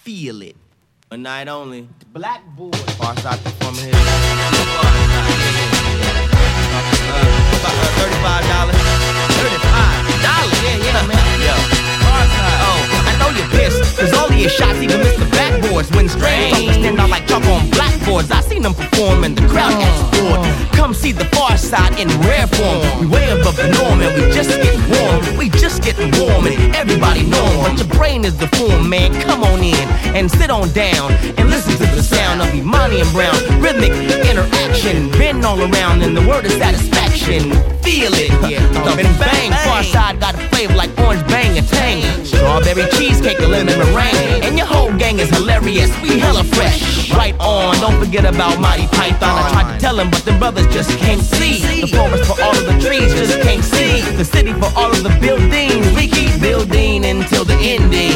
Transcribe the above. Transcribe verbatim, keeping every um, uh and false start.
Feel it. A night only. Blackboard. Pharcyde performing here. Uh, thirty-five dollars. thirty-five dollars? Yeah, yeah, man. Yo. Pharcyde. Oh, I know you're pissed, cause all of your shots even miss the backboards. When strange folks stand out like chalk on blackboards. I seen them perform and the crowd explored. Come see the Pharcyde in rare form. We way above the norm and we just get warm. We just getting warm and everybody know 'em. But your brain is the form, man. Come on in and sit on down and listen to the sound of Imani and Brown. Rhythmic interaction, been all around and the word is satisfaction. Feel it, yeah. Thump and bang. Pharcyde got a flavor like orange bang and tang. Strawberry cheesecake, a lemon meringue. And your whole gang is hilarious. We hella fresh. Right on. Don't forget about Mighty Python. I tried to tell him, but them brothers just can't see. The forest for all of the trees just can't see. The city for all of the buildings. We keep building until the ending.